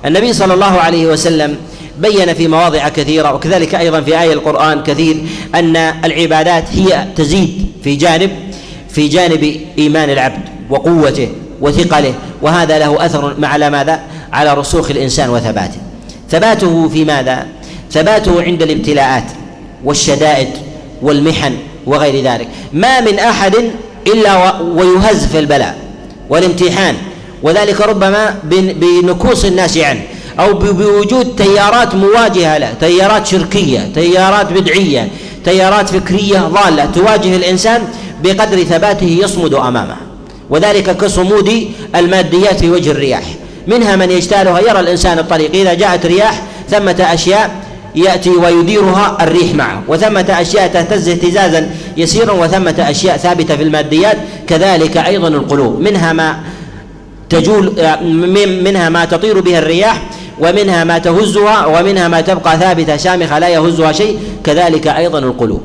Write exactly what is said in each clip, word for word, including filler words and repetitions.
النبي صلى الله عليه وسلم بين في مواضع كثيرة، وكذلك أيضا في آية القرآن كثير، أن العبادات هي تزيد في جانب في جانب إيمان العبد وقوته وثقله، وهذا له أثر على ماذا؟ على رسوخ الإنسان وثباته. ثباته في ماذا؟ ثباته عند الابتلاءات والشدائد والمحن وغير ذلك. ما من أحد إلا ويهز في البلاء والامتحان، وذلك ربما بنكوص الناس عنه أو بوجود تيارات مواجهة له، تيارات شركية، تيارات بدعية، تيارات فكرية ضالة تواجه الإنسان بقدر ثباته يصمد أمامها، وذلك كصمود الماديات في وجه الرياح. منها من يجتالها، يرى الإنسان الطريق إذا جاءت رياح ثمة أشياء يأتي ويديرها الريح معه، وثمة أشياء تهتز اهتزازا يسيرا، وثمة أشياء ثابتة في الماديات. كذلك أيضا القلوب، منها ما تجول، منها ما تطير بها الرياح، ومنها ما تهزها، ومنها ما تبقى ثابتة شامخة لا يهزها شيء. كذلك أيضا القلوب.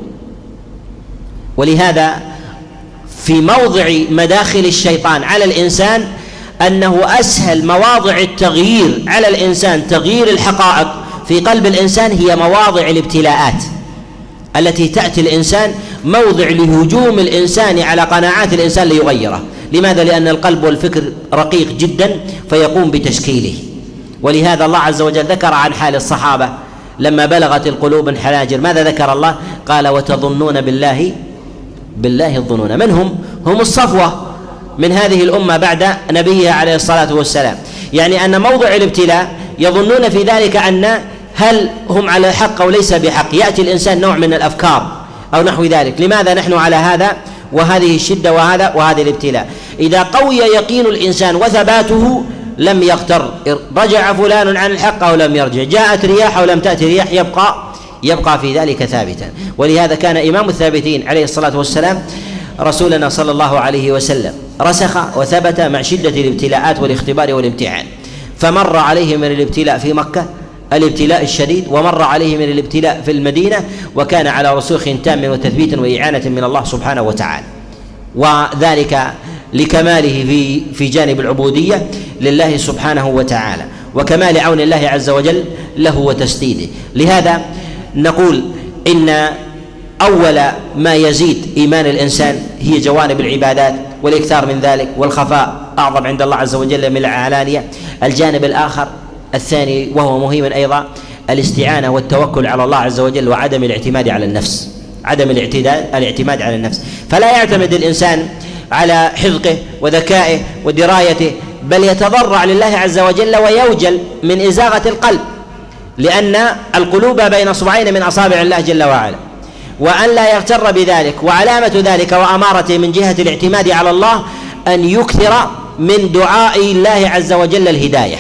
ولهذا في موضع مداخل الشيطان على الإنسان أنه أسهل مواضع التغيير على الإنسان، تغيير الحقائق في قلب الإنسان، هي مواضع الابتلاءات التي تأتي الإنسان موضع لهجوم الإنسان على قناعات الإنسان ليغيره. لماذا؟ لأن القلب والفكر رقيق جدا فيقوم بتشكيله. ولهذا الله عز وجل ذكر عن حال الصحابة لما بلغت القلوب الحناجر، ماذا ذكر الله؟ قال: وتظنون بالله بالله الظنون. من هم؟ هم الصفوة من هذه الأمة بعد نبيها عليه الصلاة والسلام. يعني أن موضع الابتلاء يظنون في ذلك أن هل هم على حق أو ليس بحق، يأتي الإنسان نوع من الأفكار أو نحو ذلك، لماذا نحن على هذا وهذه الشدة وهذا وهذه الابتلاء. إذا قوي يقين الإنسان وثباته لم يغتر، رجع فلان عن الحق أو لم يرجع، جاءت رياح أو لم تأتي رياح، يبقى يبقى في ذلك ثابتا. ولهذا كان إمام الثابتين عليه الصلاة والسلام رسولنا صلى الله عليه وسلم رسخ وثبت مع شدة الابتلاءات والاختبار والامتحان، فمر عليه من الابتلاء في مكة الابتلاء الشديد، ومر عليه من الابتلاء في المدينة، وكان على رسوخ تام وتثبيت وإعانة من الله سبحانه وتعالى، وذلك لكماله في في جانب العبودية لله سبحانه وتعالى، وكمال عون الله عز وجل له وتسديده. لهذا نقول إن أول ما يزيد إيمان الإنسان هي جوانب العبادات والإكثار من ذلك، والخفاء أعظم عند الله عز وجل من العلانية. الجانب الآخر الثاني وهو مهم أيضا الاستعانة والتوكل على الله عز وجل، وعدم الاعتماد على النفس، عدم الاعتماد الاعتماد على النفس. فلا يعتمد الإنسان على حذقه وذكائه ودرايته، بل يتضرع لله عز وجل ويوجل من إزاغة القلب، لأن القلوب بين أصبعين من أصابع الله جل وعلا، وأن لا يغتر بذلك. وعلامة ذلك وأمارته من جهة الاعتماد على الله أن يكثر من دعاء الله عز وجل الهداية.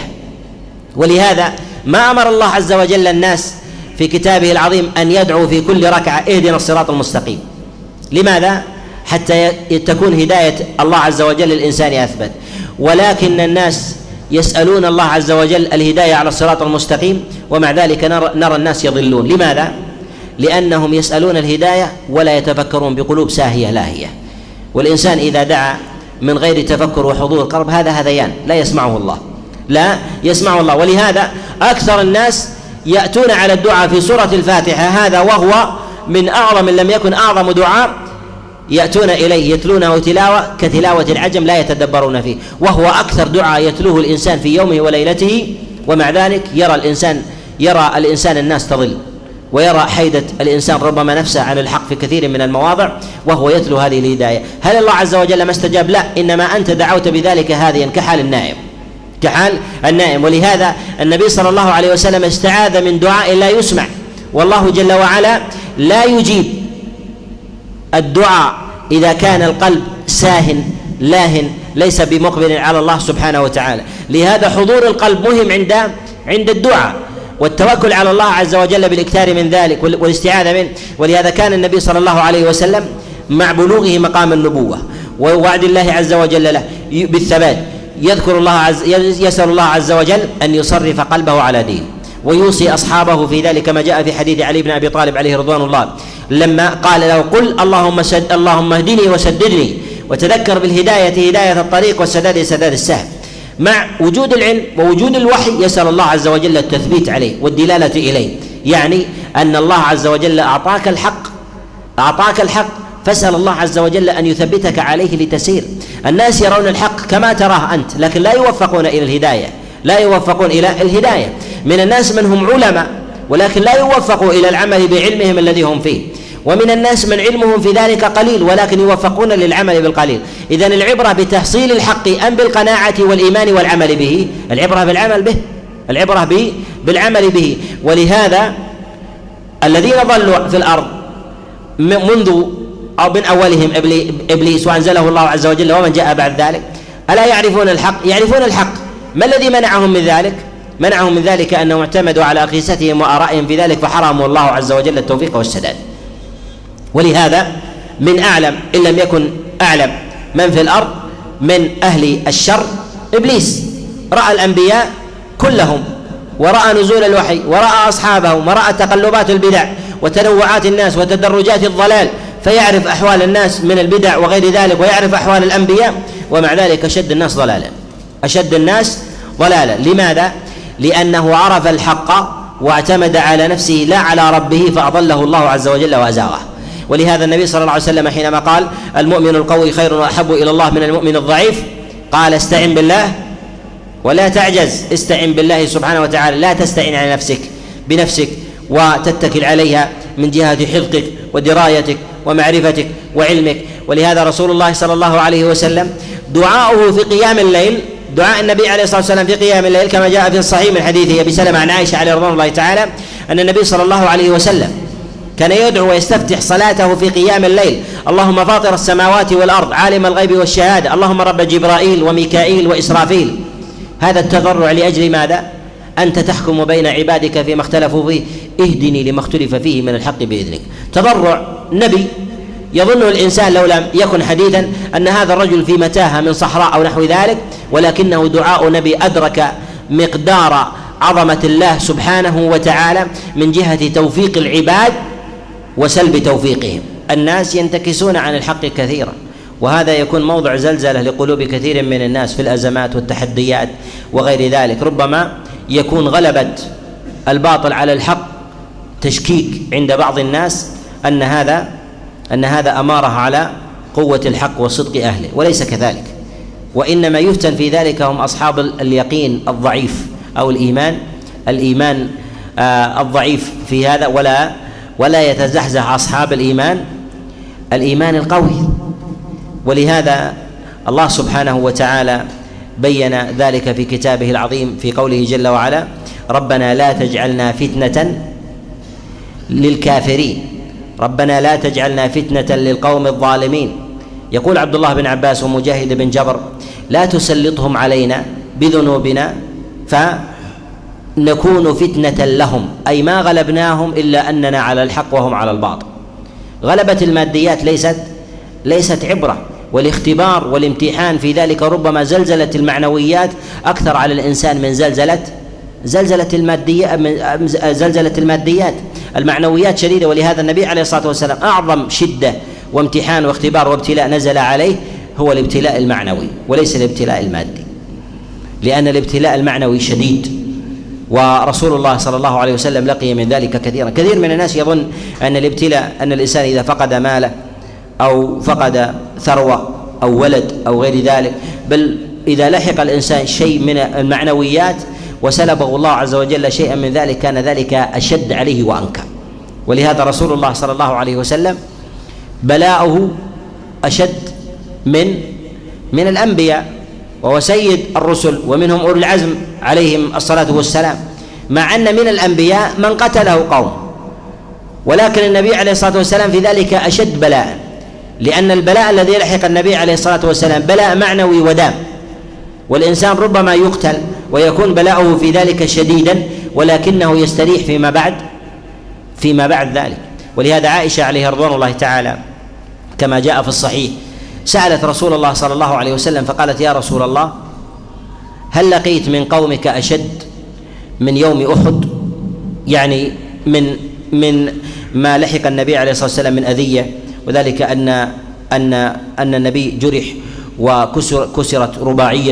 ولهذا ما أمر الله عز وجل الناس في كتابه العظيم أن يدعو في كل ركعة: اهدنا الصراط المستقيم. لماذا؟ حتى تكون هداية الله عز وجل للإنسان أثبت. ولكن الناس يسألون الله عز وجل الهداية على الصراط المستقيم، ومع ذلك نرى, نرى الناس يضلون. لماذا؟ لأنهم يسألون الهداية ولا يتفكرون بقلوب ساهية لاهية. والإنسان إذا دعا من غير تفكر وحضور قلب هذا هذيان، لا يسمعه الله، لا يسمعه الله. ولهذا أكثر الناس يأتون على الدعاء في سورة الفاتحة، هذا وهو من أعظم من لم يكن أعظم دعاء، يأتون إليه يتلونه تلاوة كتلاوة العجم لا يتدبرون فيه، وهو أكثر دعاء يتلوه الإنسان في يومه وليلته. ومع ذلك يرى الإنسان يرى الإنسان الناس تضل، ويرى حيدة الإنسان ربما نفسه عن الحق في كثير من المواضع وهو يتلو هذه الهداية. هل الله عز وجل ما استجاب؟ لا، إنما أنت دعوت بذلك هاديا كحال النائم، كحال النائم. ولهذا النبي صلى الله عليه وسلم استعاذ من دعاء لا يسمع، والله جل وعلا لا يجيب الدعاء إذا كان القلب ساهن لاهن ليس بمقبل على الله سبحانه وتعالى. لهذا حضور القلب مهم عند عند الدعاء، والتوكل على الله عز وجل بالإكثار من ذلك والاستعاذة منه. ولهذا كان النبي صلى الله عليه وسلم مع بلوغه مقام النبوة ووعد الله عز وجل له بالثبات يذكر الله عز يسأل الله عز وجل أن يصرف قلبه على دين، ويوصي أصحابه في ذلك كما جاء في حديث علي بن أبي طالب عليه رضوان الله لما قال له: قل اللهم سد اللهم اهدني وسددني، وتذكر بالهداية هداية الطريق والسداد سداد السهم. مع وجود العلم ووجود الوحي يسأل الله عز وجل التثبيت عليه والدلالة إليه، يعني أن الله عز وجل أعطاك الحق أعطاك الحق فاسأل الله عز وجل أن يثبتك عليه لتسير. الناس يرون الحق كما تراه أنت، لكن لا يوفقون إلى الهداية لا يوفقون إلى الهداية. من الناس من هم علماء ولكن لا يوفقوا إلى العمل بعلمهم الذي هم فيه، ومن الناس من علمهم في ذلك قليل ولكن يوفقون للعمل بالقليل. إذن العبرة بتحصيل الحق أم بالقناعة والإيمان والعمل به؟ العبرة بالعمل به العبرة به بالعمل به. ولهذا الذين ضلوا في الأرض منذ أو من أولهم إبليس وأنزله الله عز وجل ومن جاء بعد ذلك، ألا يعرفون الحق؟ يعرفون الحق. ما الذي منعهم من ذلك؟ منعهم من ذلك أنهم اعتمدوا على أقيستهم وآرائهم في ذلك فحرموا الله عز وجل التوفيق والسداد. ولهذا من أعلم إن لم يكن أعلم من في الأرض من أهل الشر إبليس، رأى الأنبياء كلهم ورأى نزول الوحي ورأى أصحابهم ورأى تقلبات البدع وتنوعات الناس وتدرجات الضلال، فيعرف أحوال الناس من البدع وغير ذلك ويعرف أحوال الأنبياء، ومع ذلك أشد الناس ضلالا أشد الناس ضلالا. لماذا؟ لأنه عرف الحق واعتمد على نفسه لا على ربه فأضله الله عز وجل وأزاغه. ولهذا النبي صلى الله عليه وسلم حينما قال المؤمن القوي خير وأحب إلى الله من المؤمن الضعيف قال استعن بالله ولا تعجز، استعن بالله سبحانه وتعالى، لا تستعن على نفسك بنفسك وتتكل عليها من جهة حفظك ودرايتك ومعرفتك وعلمك. ولهذا رسول الله صلى الله عليه وسلم دعاؤه في قيام الليل، دعاء النبي عليه الصلاة والسلام في قيام الليل كما جاء في الصحيح من حديث أبي سلمة عن عائشة عليه رضوان الله تعالى أن النبي صلى الله عليه وسلم كان يدعو ويستفتح صلاته في قيام الليل اللهم فاطر السماوات والأرض عالم الغيب والشهادة اللهم رب جبرائيل وميكائيل وإسرافيل. هذا التضرع لأجل ماذا؟ أنت تحكم بين عبادك فيما اختلفوا فيه اهدني لما اختلف فيه من الحق بإذنك. تضرع نبي يظنه الإنسان لو لم يكن حديثا أن هذا الرجل في متاهة من صحراء أو نحو ذلك، ولكنه دعاء نبي أدرك مقدار عظمة الله سبحانه وتعالى من جهة توفيق العباد وسلب توفيقهم. الناس ينتكسون عن الحق كثيرا، وهذا يكون موضع زلزلة لقلوب كثير من الناس في الأزمات والتحديات وغير ذلك. ربما يكون غلبة الباطل على الحق تشكيك عند بعض الناس أن هذا أن هذا أماره على قوة الحق وصدق أهله، وليس كذلك، وإنما يفتن في ذلك هم أصحاب اليقين الضعيف أو الإيمان الإيمان آه الضعيف في هذا، ولا ولا يتزحزح أصحاب الإيمان الإيمان القوي. ولهذا الله سبحانه وتعالى بين ذلك في كتابه العظيم في قوله جل وعلا ربنا لا تجعلنا فتنة للكافرين ربنا لا تجعلنا فتنة للقوم الظالمين. يقول عبد الله بن عباس ومجاهد بن جبر لا تسلطهم علينا بذنوبنا فنكون فتنة لهم، أي ما غلبناهم إلا أننا على الحق وهم على الباطل. غلبة الماديات ليست ليست عبرة، والاختبار والامتحان في ذلك ربما زلزلة المعنويات أكثر على الإنسان من زلزلة زلزلة المادية زلزلة الماديات. المعنويات شديدة، ولهذا النبي عليه الصلاة والسلام أعظم شدة وامتحان واختبار وابتلاء نزل عليه هو الابتلاء المعنوي وليس الابتلاء المادي، لأن الابتلاء المعنوي شديد، ورسول الله صلى الله عليه وسلم لقي من ذلك كثيرا. كثير من الناس يظن أن الابتلاء أن الإنسان إذا فقد ماله أو فقد ثروة أو ولد أو غير ذلك، بل إذا لحق الإنسان شيء من المعنويات وسلبه الله عز وجل شيئا من ذلك كان ذلك أشد عليه وأنكى. ولهذا رسول الله صلى الله عليه وسلم بلاؤه أشد من من الأنبياء، وهو سيد الرسل ومنهم أولي العزم عليهم الصلاة والسلام، مع أن من الأنبياء من قتله قوم، ولكن النبي عليه الصلاة والسلام في ذلك أشد بلاء، لأن البلاء الذي يلحق النبي عليه الصلاة والسلام بلاء معنوي ودام، والإنسان ربما يقتل ويكون بلاؤه في ذلك شديدا ولكنه يستريح فيما بعد فيما بعد ذلك. ولهذا عائشة عليها رضوان الله تعالى كما جاء في الصحيح سألت رسول الله صلى الله عليه وسلم فقالت يا رسول الله هل لقيت من قومك أشد من يوم أحد؟ يعني من من ما لحق النبي عليه الصلاة والسلام من أذية، وذلك أن أن أن النبي جرح وكسر كسرت رباعيته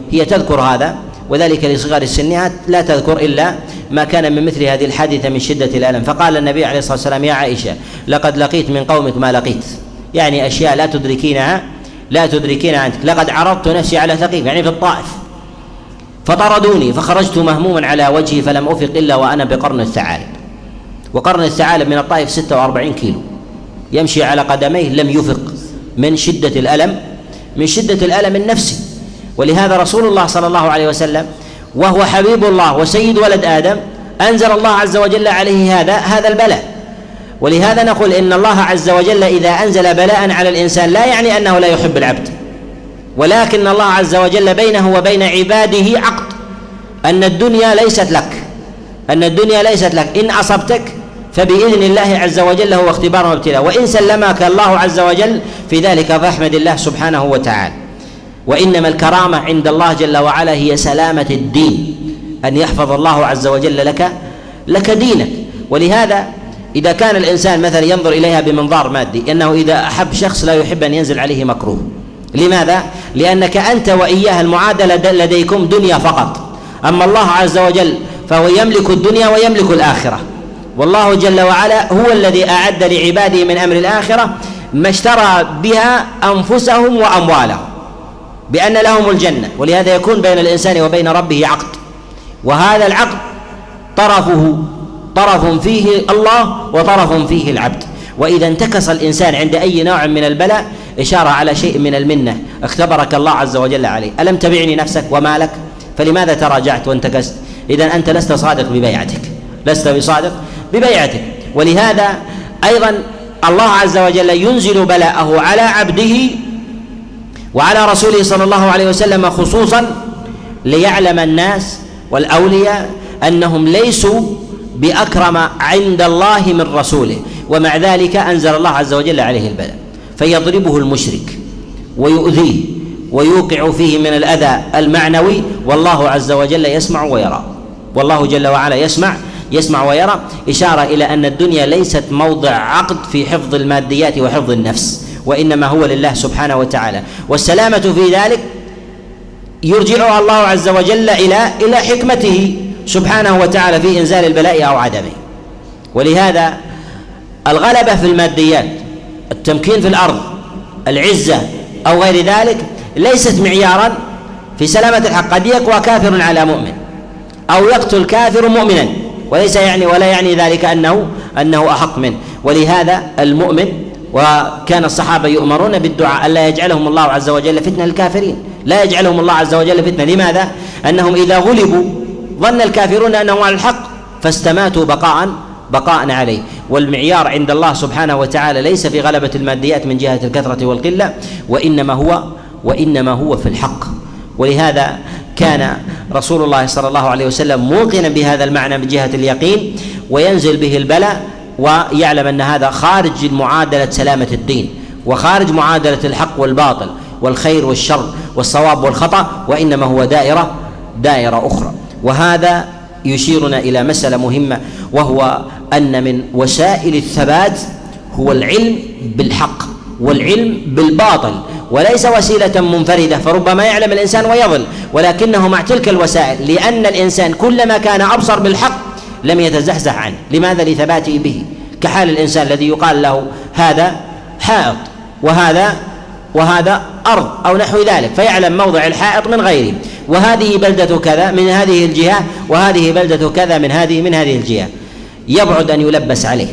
هي تذكر هذا، وذلك لصغر سنها لا تذكر إلا ما كان من مثل هذه الحادثة من شدة الألم. فقال النبي عليه الصلاة والسلام: يا عائشة لقد لقيت من قومك ما لقيت، يعني أشياء لا تدركينها لا تدركينها أنت. لقد عرضت نفسي على ثقيف، يعني في الطائف، فطردوني فخرجت مهموما على وجهي فلم أفق إلا وأنا بقرن الثعالب. وقرن الثعالب من الطائف ستة وأربعين كيلو، يمشي على قدميه لم يفق من شدة الألم من شدة الألم النفسي. ولهذا رسول الله صلى الله عليه وسلم وهو حبيب الله وسيد ولد آدم أنزل الله عز وجل عليه هذا هذا البلاء. ولهذا نقول إن الله عز وجل إذا أنزل بلاء على الإنسان لا يعني أنه لا يحب العبد، ولكن الله عز وجل بينه وبين عباده عقد، أن الدنيا ليست لك أن الدنيا ليست لك إن أصبتك فبإذن الله عز وجل هو اختبار وابتلاء، وإن سلمك الله عز وجل في ذلك فاحمد الله سبحانه وتعالى. وإنما الكرامة عند الله جل وعلا هي سلامة الدين، أن يحفظ الله عز وجل لك لك دينك. ولهذا إذا كان الإنسان مثلا ينظر إليها بمنظار مادي، أنه إذا أحب شخص لا يحب أن ينزل عليه مكروه. لماذا؟ لأنك أنت وإياه المعادلة لديكم دنيا فقط، أما الله عز وجل فهو يملك الدنيا ويملك الآخرة، والله جل وعلا هو الذي أعد لعباده من أمر الآخرة ما اشترى بها أنفسهم وأموالهم بأن لهم الجنة. ولهذا يكون بين الإنسان وبين ربه عقد، وهذا العقد طرفه طرف فيه الله وطرف فيه العبد. وإذا انتكس الإنسان عند أي نوع من البلاء إشارة على شيء من المنة اختبرك الله عز وجل عليه. ألم تبعني نفسك ومالك فلماذا تراجعت وانتكست؟ إذن أنت لست صادق ببيعتك لست بصادق ببيعتك. ولهذا أيضا الله عز وجل ينزل بلاءه على عبده وعلى رسوله صلى الله عليه وسلم خصوصا ليعلم الناس والأولياء أنهم ليسوا بأكرم عند الله من رسوله، ومع ذلك أنزل الله عز وجل عليه البلاء فيضربه المشرك ويؤذيه ويوقع فيه من الأذى المعنوي، والله عز وجل يسمع ويرى والله جل وعلا يسمع يسمع ويرى إشارة إلى أن الدنيا ليست موضع عقد في حفظ الماديات وحفظ النفس، وإنما هو لله سبحانه وتعالى. والسلامة في ذلك يرجعها الله عز وجل إلى إلى حكمته سبحانه وتعالى في إنزال البلاء أو عدمه. ولهذا الغلبة في الماديات، التمكين في الأرض، العزة أو غير ذلك ليست معيارا في سلامة الحق. قد يقوى كافر على مؤمن أو يقتل كافر مؤمنا، وليس يعني ولا يعني ذلك أنه أنه أحق منه. ولهذا المؤمن، وكان الصحابة يؤمرون بالدعاء ألا يجعلهم الله عز وجل فتنة للكافرين، لا يجعلهم الله عز وجل فتنة. لماذا؟ أنهم إذا غلبوا ظن الكافرون أنهم على الحق فاستماتوا بقاء بقاء عليه. والمعيار عند الله سبحانه وتعالى ليس في غلبة الماديات من جهة الكثرة والقلة، وإنما هو وإنما هو في الحق. ولهذا كان رسول الله صلى الله عليه وسلم موقنا بهذا المعنى من جهة اليقين، وينزل به البلاء ويعلم أن هذا خارج معادلة سلامة الدين وخارج معادلة الحق والباطل والخير والشر والصواب والخطأ، وإنما هو دائرة دائرة أخرى. وهذا يشيرنا إلى مسألة مهمة، وهو أن من وسائل الثبات هو العلم بالحق والعلم بالباطل، وليس وسيلة منفردة فربما يعلم الإنسان ويضل، ولكنه مع تلك الوسائل، لأن الإنسان كلما كان أبصر بالحق لم يتزحزح عنه. لماذا؟ لثباته به، كحال الإنسان الذي يقال له هذا حائط وهذا وهذا أرض أو نحو ذلك، فيعلم موضع الحائط من غيره، وهذه بلدة كذا من هذه الجهة وهذه بلدة كذا من هذه من هذه الجهة. يبعد أن يلبس عليه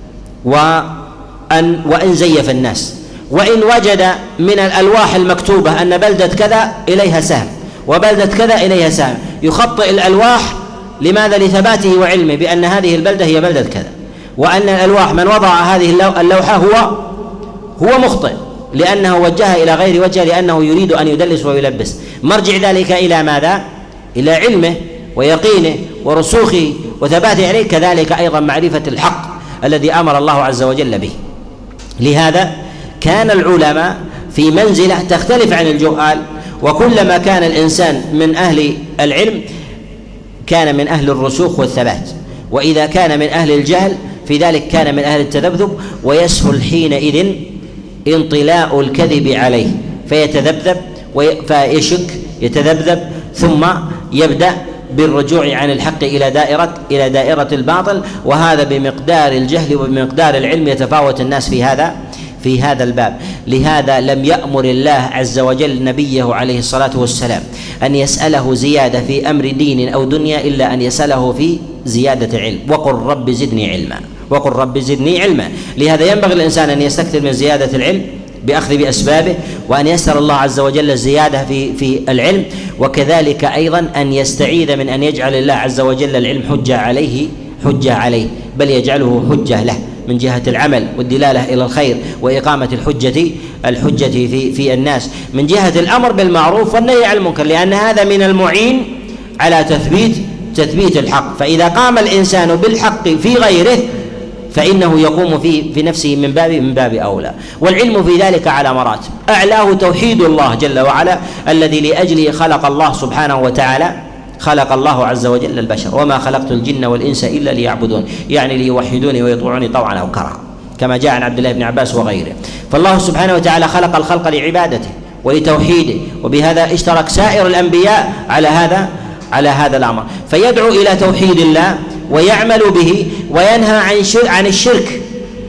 وأن وإن زيف الناس، وإن وجد من الألواح المكتوبة أن بلدة كذا إليها سهم وبلدة كذا إليها سهم، يخطئ الألواح. لماذا؟ لثباته وعلمه بأن هذه البلدة هي بلدة كذا، وأن الألواح من وضع هذه اللوحة هو هو مخطئ لأنه وجهها إلى غير وجه، لأنه يريد أن يدلس ويلبس. مرجع ذلك إلى ماذا؟ إلى علمه ويقينه ورسوخه وثباته عليه، كذلك أيضا معرفة الحق الذي أمر الله عز وجل به. لهذا كان العلماء في منزلة تختلف عن الجهال، وكلما كان الإنسان من أهل العلم كان من أهل الرسوخ والثبات، وإذا كان من أهل الجهل في ذلك كان من أهل التذبذب، ويسهل حينئذ انطلاء الكذب عليه فيتذبذب فيشك يتذبذب، ثم يبدأ بالرجوع عن الحق إلى دائرة إلى دائرة الباطل. وهذا بمقدار الجهل وبمقدار العلم يتفاوت الناس في هذا في هذا الباب. لهذا لم يأمر الله عز وجل نبيه عليه الصلاة والسلام أن يسأله زيادة في أمر دين أو دنيا إلا أن يسأله في زيادة علم. وقل رب زدني علما، وقل رب زدني علما. لهذا ينبغي الإنسان أن يستكثر من زيادة العلم بأخذ بأسبابه، وأن يسأل الله عز وجل الزيادة في في العلم، وكذلك أيضا أن يستعيذ من أن يجعل الله عز وجل العلم حجة عليه حجة عليه بل يجعله حجة له من جهة العمل والدلالة إلى الخير وإقامة الحجة الحجة في في الناس، من جهة الأمر بالمعروف والنهي عن المنكر، لأن هذا من المعين على تثبيت تثبيت الحق. فإذا قام الإنسان بالحق في غيره فإنه يقوم في في نفسه من باب من باب أولى. والعلم في ذلك على مراتب، أعلاه توحيد الله جل وعلا الذي لأجله خلق الله سبحانه وتعالى خلق الله عز وجل البشر، وما خلقت الجن والإنس إلا ليعبدون، يعني ليوحدوني ويطيعوني طوعا أو كرها، كما جاء عن عبد الله بن عباس وغيره. فالله سبحانه وتعالى خلق الخلق لعبادته ولتوحيده، وبهذا اشترك سائر الأنبياء على هذا على هذا الأمر. فيدعو إلى توحيد الله ويعمل به، وينهى عن شرك عن الشرك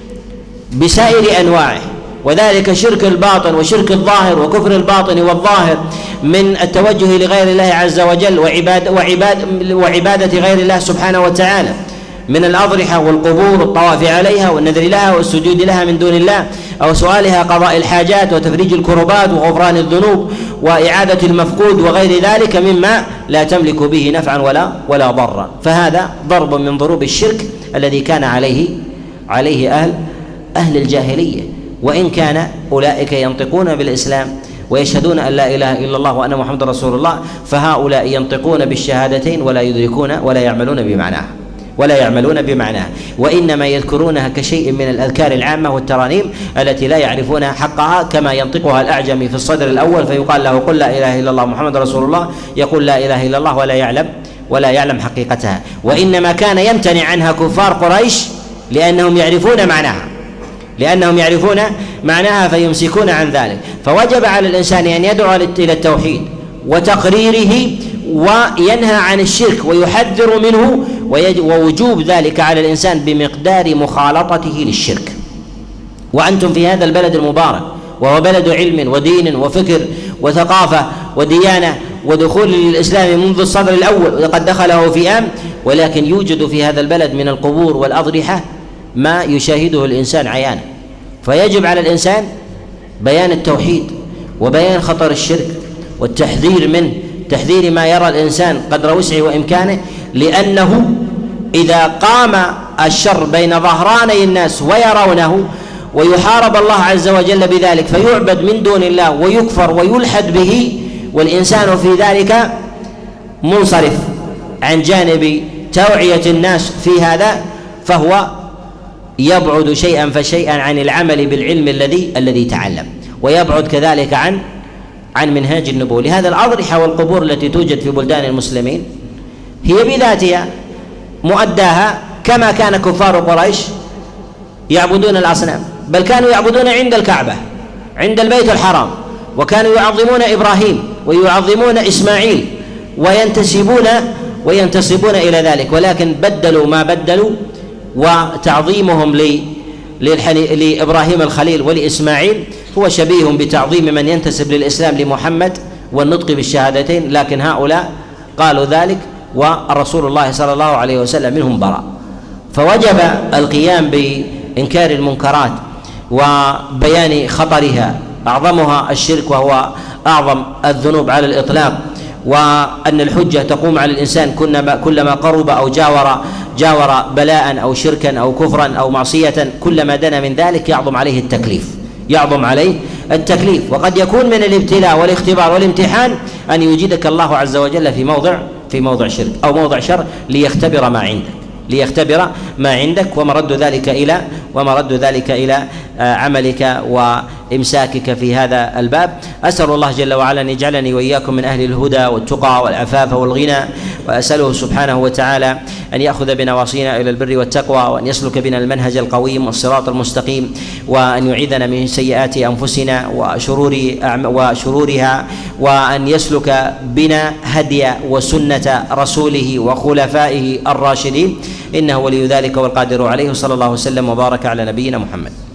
بسائر أنواعه، وذلك شرك الباطن وشرك الظاهر وكفر الباطن والظاهر من التوجه لغير الله عز وجل وعباد وعباد وعبادة غير الله سبحانه وتعالى، من الأضرحة والقبور والطواف عليها والنذر لها والسجود لها من دون الله، أو سؤالها قضاء الحاجات وتفريج الكربات وغفران الذنوب وإعادة المفقود وغير ذلك مما لا تملك به نفعا ولا ولا ضرا. فهذا ضرب من ضروب الشرك الذي كان عليه عليه أهل أهل الجاهلية. وإن كان أولئك ينطقون بالإسلام ويشهدون أن لا إله إلا الله وأن محمد رسول الله، فهؤلاء ينطقون بالشهادتين ولا يدركون ولا يعملون بمعناها ولا يعملون بمعناها وإنما يذكرونها كشيء من الأذكار العامة والترانيم التي لا يعرفون حقها، كما ينطقها الأعجمي في الصدر الأول فيقال له قل لا إله إلا الله محمد رسول الله، يقول لا إله إلا الله ولا يعلم ولا يعلم حقيقتها. وإنما كان يمتنع عنها كفار قريش لأنهم يعرفون معناها لأنهم يعرفون معناها فيمسكون عن ذلك. فوجب على الإنسان أن يدعو إلى التوحيد وتقريره وينهى عن الشرك ويحذر منه، ووجوب ذلك على الإنسان بمقدار مخالطته للشرك. وأنتم في هذا البلد المبارك وهو بلد علم ودين وفكر وثقافة وديانة ودخول للإسلام منذ الصدر الأول وقد دخله في آم، ولكن يوجد في هذا البلد من القبور والأضرحة ما يشاهده الإنسان عيانا. فيجب على الإنسان بيان التوحيد وبيان خطر الشرك والتحذير منه، تحذير ما يرى الإنسان قدر وسعه وإمكانه، لأنه إذا قام الشر بين ظهراني الناس ويرونه ويحارب الله عز وجل بذلك فيعبد من دون الله ويكفر ويلحد به، والإنسان في ذلك منصرف عن جانب توعية الناس في هذا، فهو يبعد شيئا فشيئا عن العمل بالعلم الذي الذي تعلم، ويبعد كذلك عن عن منهاج النبوة. لهذا الأضرحة والقبور التي توجد في بلدان المسلمين هي بذاتها مؤداها كما كان كفار قريش يعبدون الأصنام، بل كانوا يعبدون عند الكعبة عند البيت الحرام، وكانوا يعظمون إبراهيم ويعظمون إسماعيل وينتسبون وينتسبون إلى ذلك، ولكن بدلوا ما بدلوا، وتعظيمهم لإبراهيم الخليل ولإسماعيل هو شبيه بتعظيم من ينتسب للإسلام لمحمد والنطق بالشهادتين، لكن هؤلاء قالوا ذلك والرسول الله صلى الله عليه وسلم منهم براء. فوجب القيام بإنكار المنكرات وبيان خطرها، أعظمها الشرك وهو أعظم الذنوب على الإطلاق، وأن الحجة تقوم على الإنسان كلما قرب أو جاور جاور بلاء أو شركا أو كفرا أو معصية، كلما دنا من ذلك يعظم عليه التكليف يعظم عليه التكليف. وقد يكون من الابتلاء والاختبار والامتحان أن يوجدك الله عز وجل في موضع في موضع شرك أو موضع شر ليختبر ما عندك ليختبر ما عندك ومرد ذلك إلى ومرد ذلك إلى عملك وإمساكك في هذا الباب. أسأل الله جل وعلا أن يجعلني وإياكم من أهل الهدى والتقى والعفاف والغنى وأسأله سبحانه وتعالى أن يأخذ بنواصينا إلى البر والتقوى، وأن يسلك بنا المنهج القويم والصراط المستقيم، وأن يعيذنا من سيئات أنفسنا وشرور وشرورها، وأن يسلك بنا هدي وسنة رسوله وخلفائه الراشدين، إنه ولي ذلك والقادر عليه. صلى الله وسلم وبارك على نبينا محمد.